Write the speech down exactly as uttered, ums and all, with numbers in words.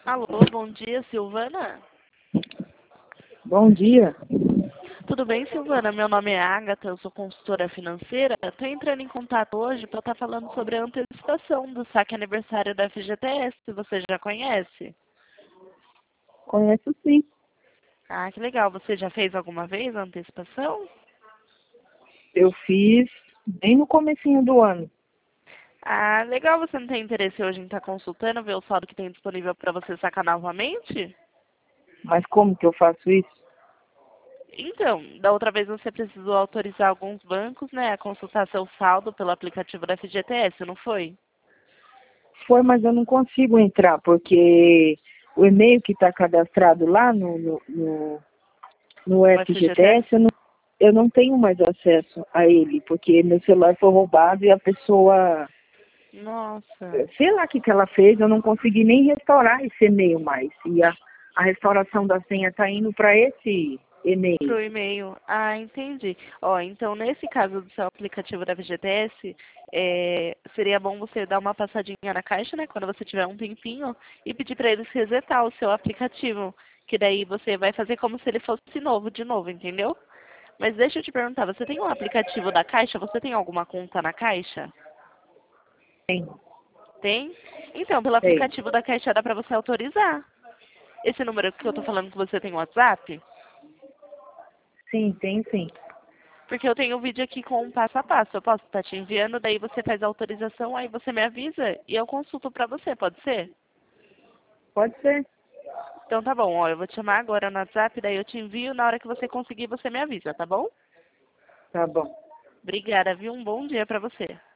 Alô, bom dia, Silvana? Bom dia. Tudo bem, Silvana? Meu nome é Agatha, eu sou consultora financeira. Estou entrando em contato hoje para estar falando sobre a antecipação do saque aniversário da F G T S. Você já conhece? Conheço sim. Ah, que legal. Você já fez alguma vez a antecipação? Eu fiz bem no comecinho do ano. Ah, legal. Você não tem interesse hoje em estar consultando, ver o saldo que tem disponível para você sacar novamente? Mas como que eu faço isso? Então, da outra vez você precisou autorizar alguns bancos, né, a consultar seu saldo pelo aplicativo da F G T S, não foi? Foi, mas eu não consigo entrar, porque o e-mail que está cadastrado lá no, no, no, no O F G T S? F G T S, eu não, eu não tenho mais acesso a ele, porque meu celular foi roubado e a pessoa, Nossa. sei lá o que, que ela fez, eu não consegui nem restaurar esse e-mail mais. E a, a restauração da senha está indo para esse e-mail. Pro e-mail. Ah, entendi. Ó, então nesse caso do seu aplicativo da V G T S, é, seria bom você dar uma passadinha na caixa, né, quando você tiver um tempinho, e pedir para eles resetar o seu aplicativo, que daí você vai fazer como se ele fosse novo, de novo, entendeu? Mas deixa eu te perguntar, você tem um aplicativo da Caixa? Você tem alguma conta na Caixa? Tem, Tem? Então, pelo tem. aplicativo da Caixa dá para você autorizar. Esse número que eu tô falando que você tem WhatsApp? Sim, tem sim. Porque eu tenho um vídeo aqui com um passo a passo. Eu posso estar te enviando, daí você faz a autorização, aí você me avisa e eu consulto pra você, pode ser? Pode ser. Então tá bom, ó, eu vou te chamar agora no WhatsApp, daí eu te envio, na hora que você conseguir você me avisa, tá bom? Tá bom. Obrigada, viu? Um bom dia pra você.